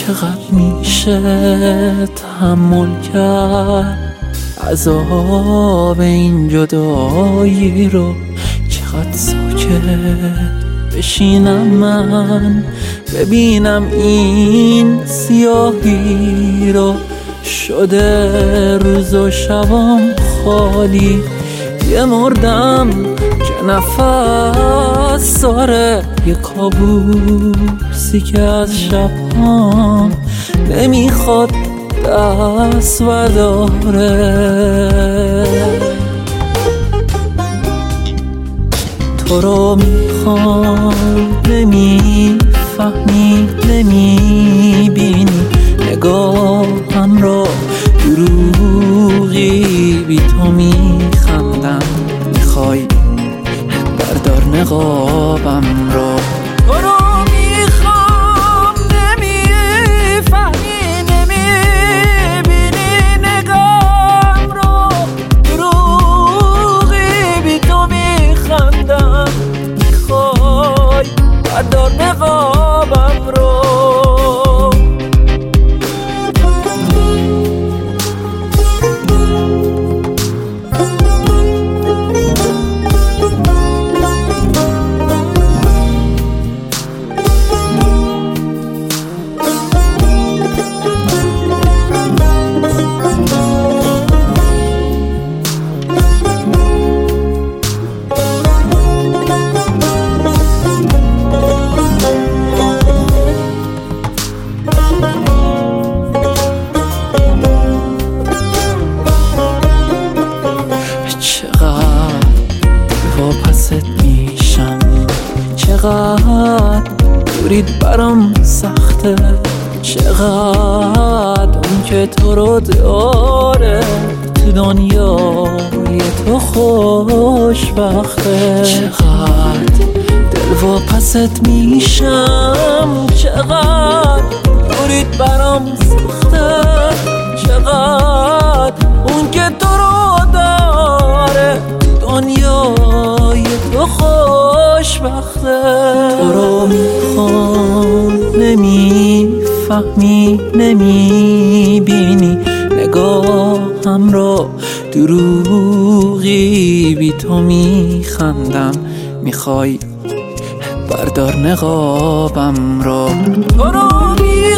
چقدر میشه تحمل کرد عذاب این جدایی رو؟ چقدر ساکت بشینم من ببینم این سیاهی رو؟ شده روز و شبام خالی، یه مردم که نفس داره، یه کابوسی که از شبام نمیخواد دست برداره. تو رو میخوام نمیفهمی نمیبینی، نگاهم رو دروغی بی تو میخندم، میخوای بردار نقابم رو. تو رو میخوام نمیفهمی نمیبینی، نگاهم رو دروغی بی تو میخندم، میخوای بردار نقابم رو. واپست میشم، چقدر دورید برام سخته، چقدر اون که تو رو داره تو دنیای تو خوشبخته. چقدر دل واپست میشم، چقدر دورید برام سخته، چقدر اون که تو رو داره دنیای تو خوشبخته. تو رو میخوام نمیفهمی نمیبینی، نگاهم رو دروغی بی تو میخندم، میخوای بردار نقابم رو. تو رو